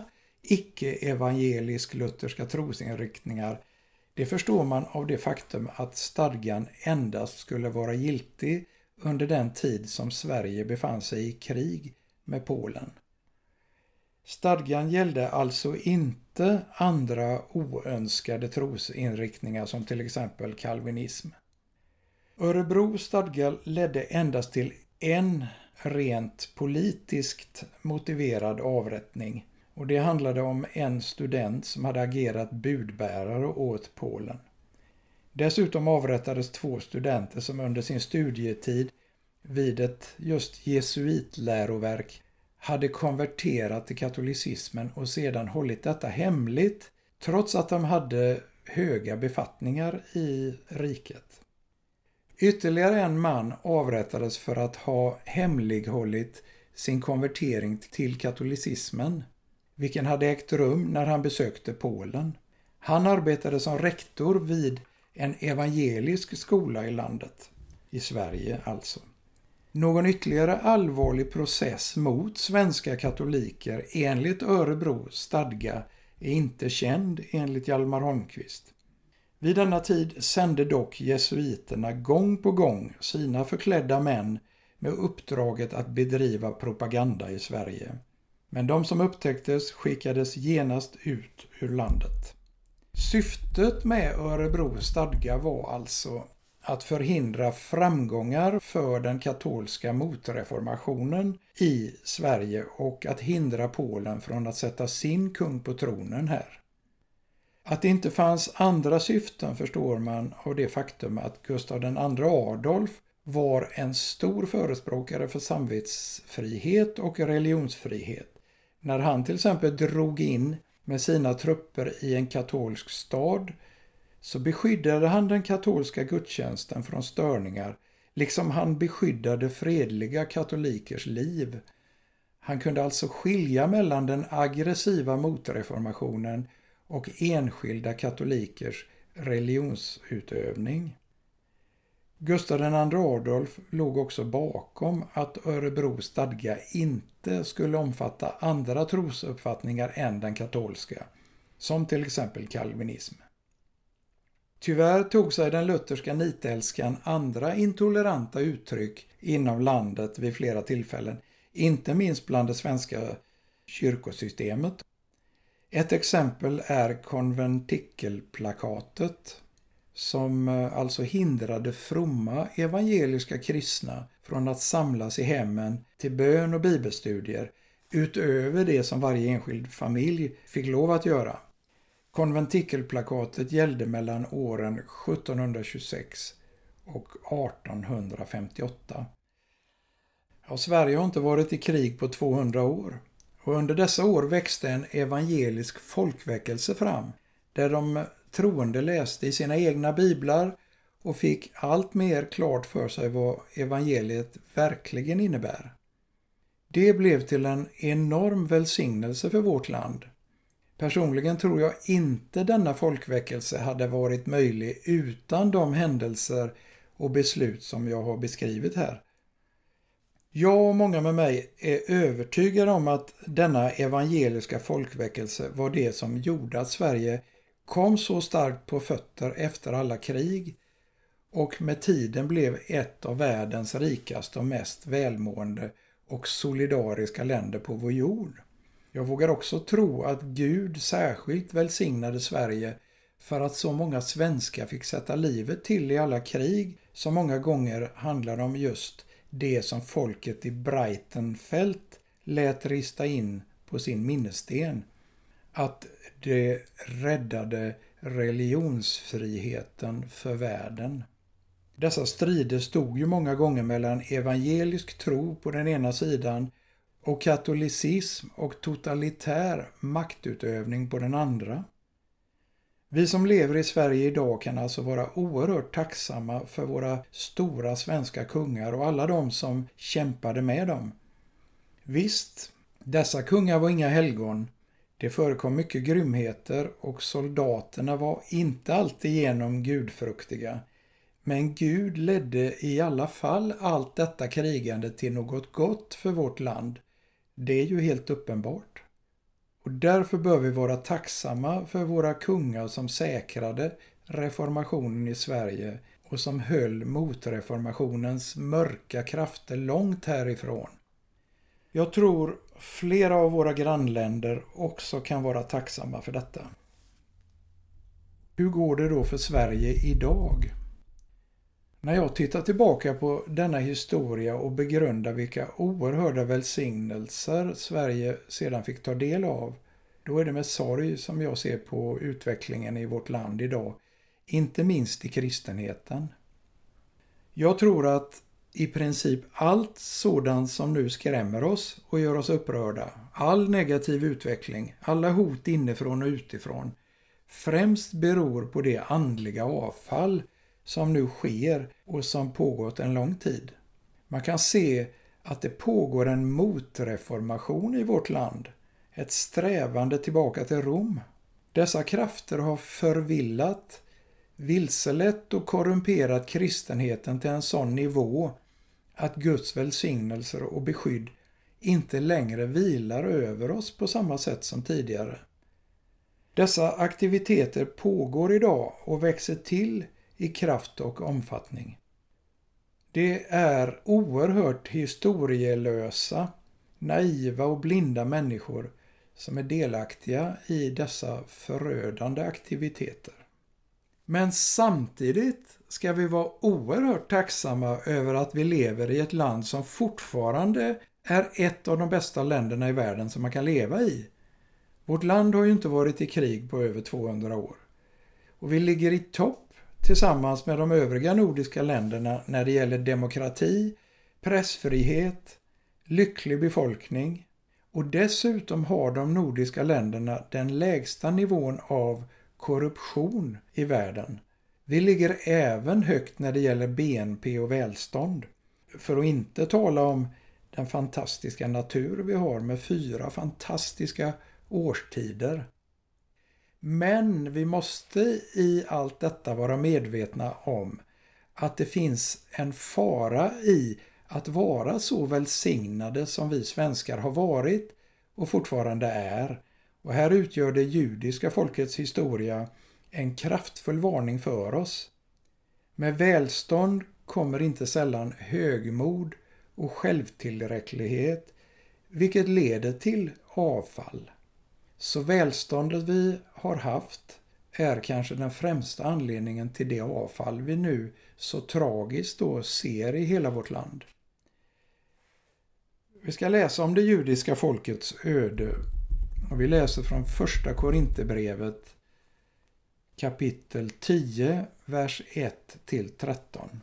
icke-evangelisk-lutherska trosinriktningar, det förstår man av det faktum att stadgan endast skulle vara giltig under den tid som Sverige befann sig i krig med Polen. Stadgan gällde alltså inte andra oönskade trosinriktningar som till exempel kalvinism. Örebro stadga ledde endast till en rent politiskt motiverad avrättning, och det handlade om en student som hade agerat budbärare åt Polen. Dessutom avrättades två studenter som under sin studietid vid ett just jesuitläroverk hade konverterat till katolicismen och sedan hållit detta hemligt, trots att de hade höga befattningar i riket. Ytterligare en man avrättades för att ha hemlighållit sin konvertering till katolicismen, vilken hade ägt rum när han besökte Polen. Han arbetade som rektor vid en evangelisk skola i landet, i Sverige alltså. Någon ytterligare allvarlig process mot svenska katoliker enligt Örebro stadga är inte känd enligt Hjalmar Holmqvist. Vid denna tid sände dock jesuiterna gång på gång sina förklädda män med uppdraget att bedriva propaganda i Sverige. Men de som upptäcktes skickades genast ut ur landet. Syftet med Örebro stadga var alltså att förhindra framgångar för den katolska motreformationen i Sverige och att hindra Polen från att sätta sin kung på tronen här. Att det inte fanns andra syften förstår man av det faktum att Gustav den andre Adolf var en stor förespråkare för samvetsfrihet och religionsfrihet. När han till exempel drog in med sina trupper i en katolsk stad så beskyddade han den katolska gudstjänsten från störningar, liksom han beskyddade fredliga katolikers liv. Han kunde alltså skilja mellan den aggressiva motreformationen och enskilda katolikers religionsutövning. Gustav den andre Adolf låg också bakom att Örebro stadga inte skulle omfatta andra trosuppfattningar än den katolska, som till exempel kalvinism. Tyvärr tog sig den lutherska nitälskan andra intoleranta uttryck inom landet vid flera tillfällen, inte minst bland det svenska kyrkosystemet. Ett exempel är konventikelplakatet, som alltså hindrade fromma evangeliska kristna från att samlas i hemmen till bön och bibelstudier utöver det som varje enskild familj fick lov att göra. Konventikelplakatet gällde mellan åren sjuttonhundratjugosex och artonhundrafemtioåtta. Ja, Sverige har inte varit i krig på tvåhundra år. Och under dessa år växte en evangelisk folkväckelse fram, där de troende läste i sina egna biblar och fick allt mer klart för sig vad evangeliet verkligen innebär. Det blev till en enorm välsignelse för vårt land. Personligen tror jag inte denna folkväckelse hade varit möjlig utan de händelser och beslut som jag har beskrivit här. Jag och många med mig är övertygade om att denna evangeliska folkväckelse var det som gjorde att Sverige kom så starkt på fötter efter alla krig och med tiden blev ett av världens rikaste och mest välmående och solidariska länder på vår jord. Jag vågar också tro att Gud särskilt välsignade Sverige för att så många svenskar fick sätta livet till i alla krig som många gånger handlar om just det som folket i Breitenfeld lät rista in på sin minnessten. Att det räddade religionsfriheten för världen. Dessa strider stod ju många gånger mellan evangelisk tro på den ena sidan och katolicism och totalitär maktutövning på den andra. Vi som lever i Sverige idag kan alltså vara oerhört tacksamma för våra stora svenska kungar och alla de som kämpade med dem. Visst, dessa kungar var inga helgon. Det förekom mycket grymheter och soldaterna var inte alltid genom gudfruktiga. Men Gud ledde i alla fall allt detta krigande till något gott för vårt land. Det är ju helt uppenbart. Och därför bör vi vara tacksamma för våra kungar som säkrade reformationen i Sverige och som höll motreformationens mörka krafter långt härifrån. Jag tror flera av våra grannländer också kan vara tacksamma för detta. Hur går det då för Sverige idag? När jag tittar tillbaka på denna historia och begrundar vilka oerhörda välsignelser Sverige sedan fick ta del av, då är det med sorg som jag ser på utvecklingen i vårt land idag, inte minst i kristenheten. Jag tror att i princip allt sådant som nu skrämmer oss och gör oss upprörda, all negativ utveckling, alla hot inifrån och utifrån, främst beror på det andliga avfall som nu sker och som pågått en lång tid. Man kan se att det pågår en motreformation i vårt land, ett strävande tillbaka till Rom. Dessa krafter har förvillat, vilselett och korrumperat kristenheten till en sån nivå att Guds välsignelser och beskydd inte längre vilar över oss på samma sätt som tidigare. Dessa aktiviteter pågår idag och växer till i kraft och omfattning. Det är oerhört historielösa, naiva och blinda människor som är delaktiga i dessa förödande aktiviteter. Men samtidigt ska vi vara oerhört tacksamma över att vi lever i ett land som fortfarande är ett av de bästa länderna i världen som man kan leva i. Vårt land har ju inte varit i krig på över tvåhundra år. Och vi ligger i topp tillsammans med de övriga nordiska länderna när det gäller demokrati, pressfrihet, lycklig befolkning. Och dessutom har de nordiska länderna den lägsta nivån av korruption i världen. Vi ligger även högt när det gäller B N P och välstånd. För att inte tala om den fantastiska natur vi har med fyra fantastiska årstider. Men vi måste i allt detta vara medvetna om att det finns en fara i att vara så välsignade som vi svenskar har varit och fortfarande är. Och här utgör det judiska folkets historia en kraftfull varning för oss. Med välstånd kommer inte sällan högmod och självtillräcklighet, vilket leder till avfall. Så välståndet vi har haft är kanske den främsta anledningen till det avfall vi nu så tragiskt då ser i hela vårt land. Vi ska läsa om det judiska folkets öde. Och vi läser från första Korinthierbrevet kapitel tio, vers ett till tretton.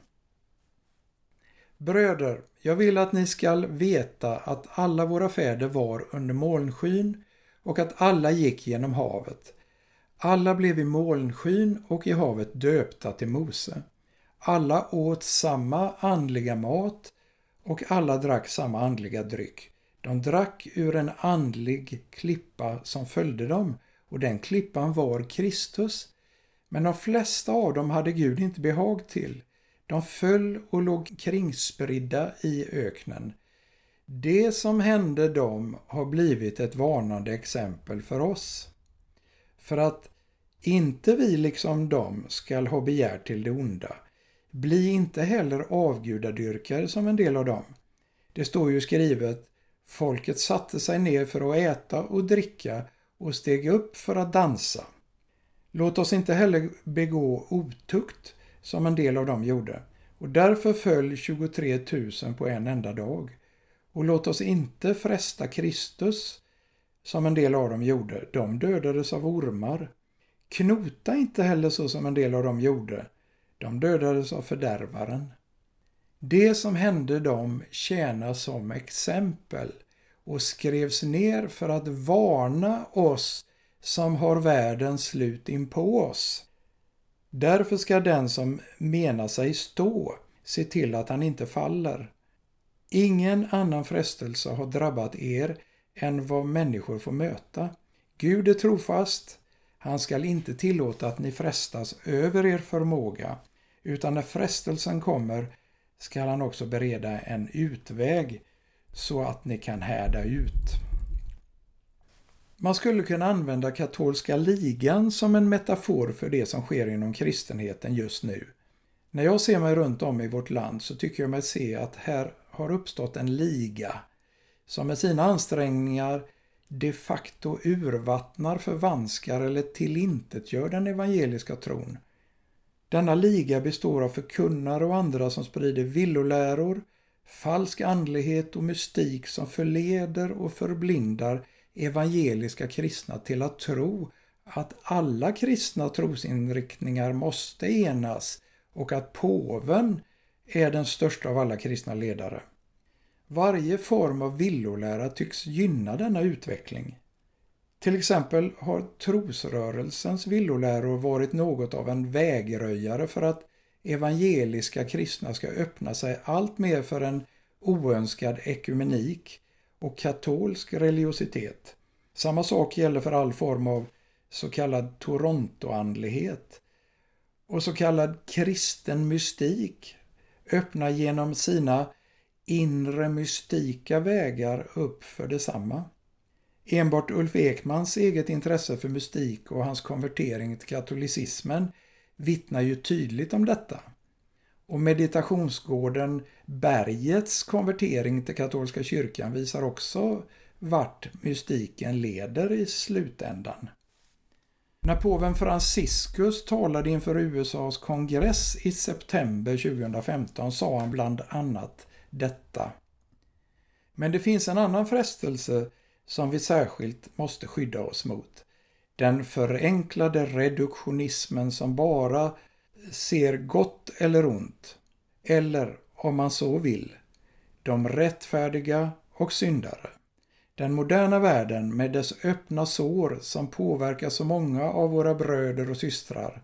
Bröder, jag vill att ni skall veta att alla våra fäder var under molnskyn och att alla gick genom havet. Alla blev i molnskyn och i havet döpta till Mose. Alla åt samma andliga mat och alla drack samma andliga dryck. De drack ur en andlig klippa som följde dem, och den klippan var Kristus. Men de flesta av dem hade Gud inte behag till. De föll och låg kringspridda i öknen. Det som hände dem har blivit ett varnande exempel för oss. För att inte vi liksom dem skall ha begär till det onda. Bli inte heller avgudadyrkare som en del av dem. Det står ju skrivet: folket satte sig ner för att äta och dricka och steg upp för att dansa. Låt oss inte heller begå otukt som en del av dem gjorde. Och därför föll tjugotre tusen på en enda dag. Och låt oss inte fresta Kristus som en del av dem gjorde. De dödades av ormar. Knota inte heller så som en del av dem gjorde. De dödades av fördärvaren. Det som hände dem tjänar som exempel och skrevs ner för att varna oss som har världens slut in på oss. Därför ska den som menar sig stå se till att han inte faller. Ingen annan frestelse har drabbat er än vad människor får möta. Gud är trofast. Han skall inte tillåta att ni frestas över er förmåga, utan när frestelsen kommer ska han också bereda en utväg så att ni kan härda ut. Man skulle kunna använda katolska ligan som en metafor för det som sker inom kristenheten just nu. När jag ser mig runt om i vårt land så tycker jag mig se att här har uppstått en liga som med sina ansträngningar de facto urvattnar, förvanskar eller tillintetgör den evangeliska tron. Denna liga består av förkunnare och andra som sprider villoläror, falsk andlighet och mystik som förleder och förblindar evangeliska kristna till att tro att alla kristna trosinriktningar måste enas och att påven är den största av alla kristna ledare. Varje form av villolära tycks gynna denna utveckling. Till exempel har trosrörelsens villoläror varit något av en vägröjare för att evangeliska kristna ska öppna sig allt mer för en oönskad ekumenik och katolsk religiositet. Samma sak gäller för all form av så kallad Torontoandlighet. Och så kallad kristen mystik öppnar genom sina inre mystika vägar upp för detsamma. Enbart Ulf Ekmans eget intresse för mystik och hans konvertering till katolicismen vittnar ju tydligt om detta. Och meditationsgården Bergets konvertering till katolska kyrkan visar också vart mystiken leder i slutändan. När påven Franciscus talade inför U S A:s kongress i september tjugohundrafemton sa han bland annat detta. Men det finns en annan frestelse som vi särskilt måste skydda oss mot. Den förenklade reduktionismen som bara ser gott eller ont. Eller, om man så vill, de rättfärdiga och syndare. Den moderna världen med dess öppna sår som påverkar så många av våra bröder och systrar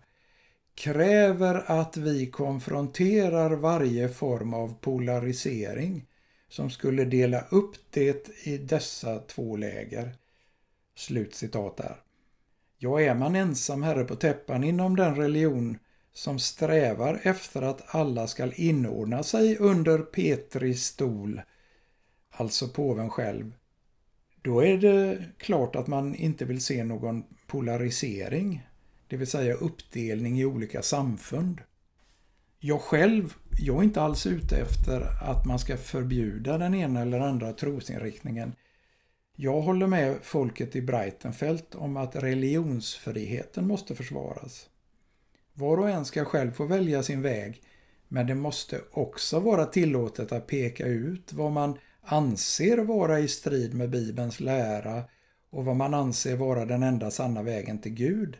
kräver att vi konfronterar varje form av polarisering som skulle dela upp det i dessa två läger. Slutcitat där. Ja, är man ensam herre på täppan inom den religion som strävar efter att alla ska inordna sig under Petris stol, alltså påven själv, då är det klart att man inte vill se någon polarisering, det vill säga uppdelning i olika samfund. Jag själv, jag är inte alls ute efter att man ska förbjuda den ena eller andra trosinriktningen. Jag håller med folket i Breitenfeld om att religionsfriheten måste försvaras. Var och en ska själv få välja sin väg, men det måste också vara tillåtet att peka ut vad man anser vara i strid med Bibelns lära och vad man anser vara den enda sanna vägen till Gud.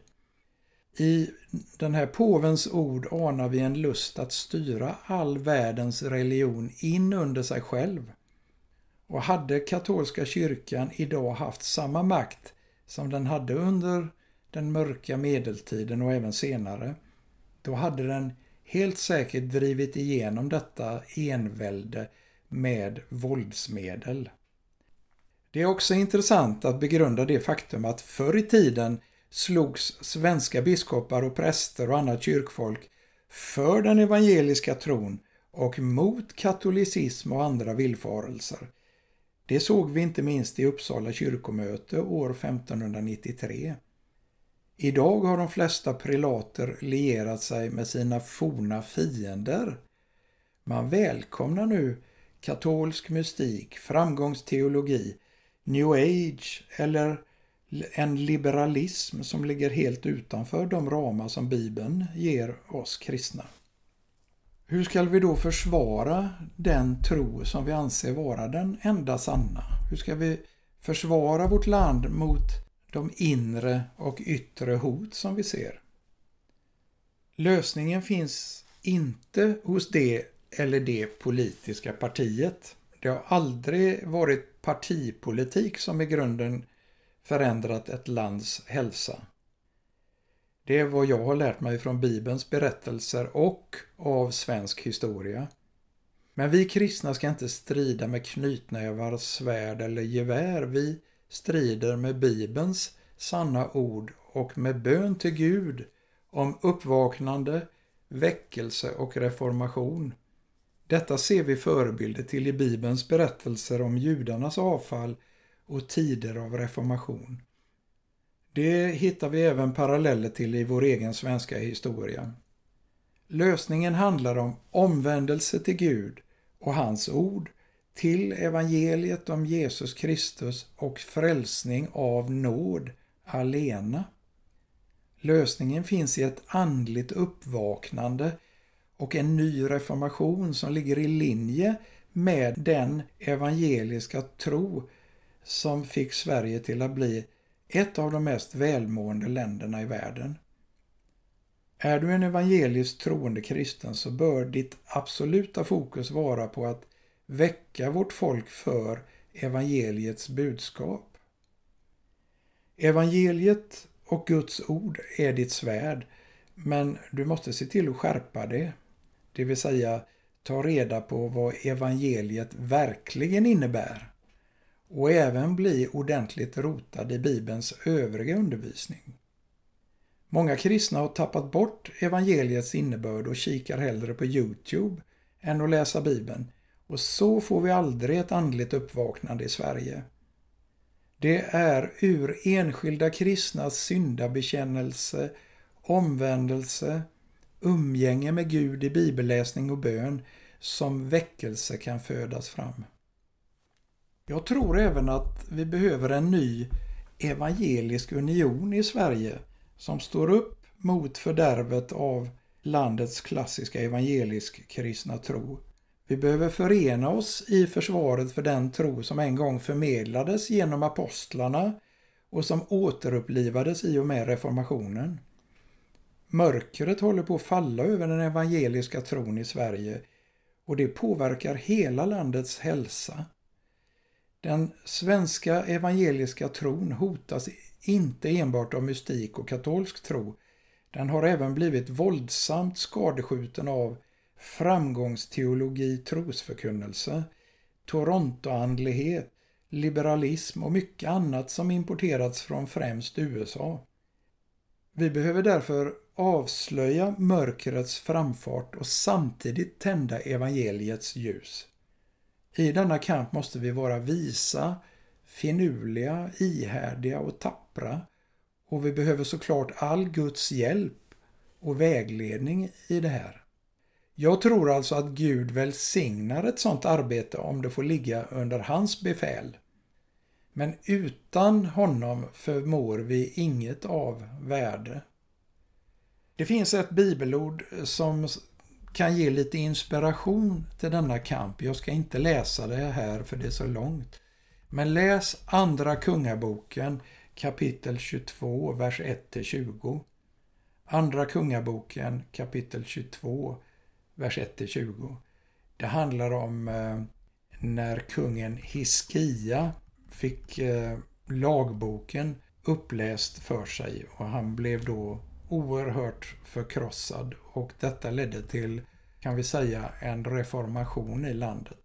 I den här påvens ord anar vi en lust att styra all världens religion in under sig själv. Och hade katolska kyrkan idag haft samma makt som den hade under den mörka medeltiden och även senare, då hade den helt säkert drivit igenom detta envälde med våldsmedel. Det är också intressant att begrunda det faktum att förr i tiden slogs svenska biskopar och präster och annat kyrkfolk för den evangeliska tron och mot katolicism och andra villfarelser. Det såg vi inte minst i Uppsala kyrkomöte år femtonhundranittiotre. Idag har de flesta prelater lierat sig med sina forna fiender. Man välkomnar nu katolsk mystik, framgångsteologi, New Age eller en liberalism som ligger helt utanför de ramar som Bibeln ger oss kristna. Hur ska vi då försvara den tro som vi anser vara den enda sanna? Hur ska vi försvara vårt land mot de inre och yttre hot som vi ser? Lösningen finns inte hos det eller det politiska partiet. Det har aldrig varit partipolitik som i grunden förändrat ett lands hälsa. Det är vad jag har lärt mig från Bibelns berättelser och av svensk historia. Men vi kristna ska inte strida med knytnävar, svärd eller gevär. Vi strider med Bibelns sanna ord och med bön till Gud om uppvaknande, väckelse och reformation. Detta ser vi förebilder till i Bibelns berättelser om judarnas avfall och tider av reformation. Det hittar vi även paralleller till i vår egen svenska historia. Lösningen handlar om omvändelse till Gud och hans ord, till evangeliet om Jesus Kristus och frälsning av nåd alena. Lösningen finns i ett andligt uppvaknande och en ny reformation som ligger i linje med den evangeliska tro som fick Sverige till att bli ett av de mest välmående länderna i världen. Är du en evangeliskt troende kristen så bör ditt absoluta fokus vara på att väcka vårt folk för evangeliets budskap. Evangeliet och Guds ord är ditt svärd, men du måste se till att skärpa det. Det vill säga ta reda på vad evangeliet verkligen innebär och även bli ordentligt rotad i Bibelns övriga undervisning. Många kristna har tappat bort evangeliets innebörd och kikar hellre på YouTube än att läsa Bibeln, och så får vi aldrig ett andligt uppvaknande i Sverige. Det är ur enskilda kristnas syndabekännelse, omvändelse, umgänge med Gud i bibelläsning och bön som väckelse kan födas fram. Jag tror även att vi behöver en ny evangelisk union i Sverige som står upp mot fördärvet av landets klassiska evangelisk kristna tro. Vi behöver förena oss i försvaret för den tro som en gång förmedlades genom apostlarna och som återupplivades i och med reformationen. Mörkret håller på att falla över den evangeliska tron i Sverige och det påverkar hela landets hälsa. Den svenska evangeliska tron hotas inte enbart av mystik och katolsk tro. Den har även blivit våldsamt skadeskjuten av framgångsteologi, trosförkunnelse, Torontoandlighet, liberalism och mycket annat som importerats från främst U S A. Vi behöver därför avslöja mörkrets framfart och samtidigt tända evangeliets ljus. I denna kamp måste vi vara visa, finurliga, ihärdiga och tappra, och vi behöver såklart all Guds hjälp och vägledning i det här. Jag tror alltså att Gud välsignar ett sådant arbete om det får ligga under hans befäl. Men utan honom förmår vi inget av värde. Det finns ett bibelord som kan ge lite inspiration till denna kamp. Jag ska inte läsa det här för det är så långt. Men läs Andra Kungaboken kapitel tjugotvå, vers ett till tjugo. Andra Kungaboken kapitel tjugotvå, vers ett till tjugo. Det handlar om eh, när kungen Hiskia fick eh, lagboken uppläst för sig och han blev då oerhört förkrossad och detta ledde till, kan vi säga, en reformation i landet.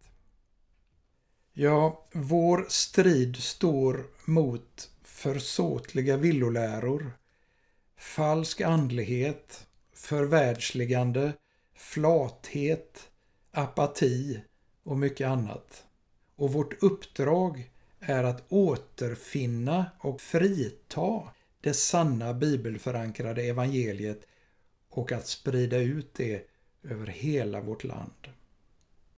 Ja, vår strid står mot försåtliga villoläror, falsk andlighet, förvärldsligande, flathet, apati och mycket annat. Och vårt uppdrag är att återfinna och frita det sanna bibelförankrade evangeliet och att sprida ut det över hela vårt land.